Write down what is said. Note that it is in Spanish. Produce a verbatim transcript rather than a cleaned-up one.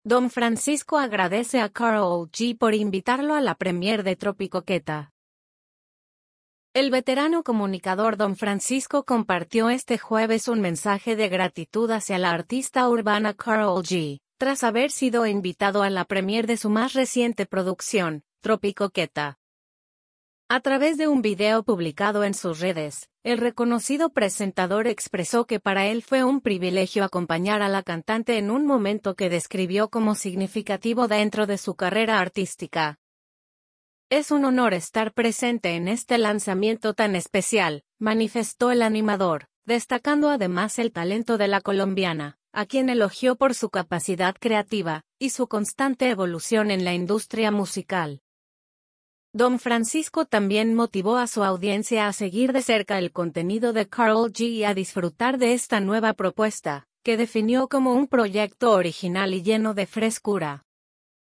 Don Francisco agradece a Karol G por invitarlo a la premiere de Tropicoqueta. El veterano comunicador Don Francisco compartió este jueves un mensaje de gratitud hacia la artista urbana Karol G, tras haber sido invitado a la premiere de su más reciente producción, Tropicoqueta. A través de un video publicado en sus redes, el reconocido presentador expresó que para él fue un privilegio acompañar a la cantante en un momento que describió como significativo dentro de su carrera artística. Es un honor estar presente en este lanzamiento tan especial, manifestó el animador, destacando además el talento de la colombiana, a quien elogió por su capacidad creativa y su constante evolución en la industria musical. Don Francisco también motivó a su audiencia a seguir de cerca el contenido de Karol G y a disfrutar de esta nueva propuesta, que definió como un proyecto original y lleno de frescura.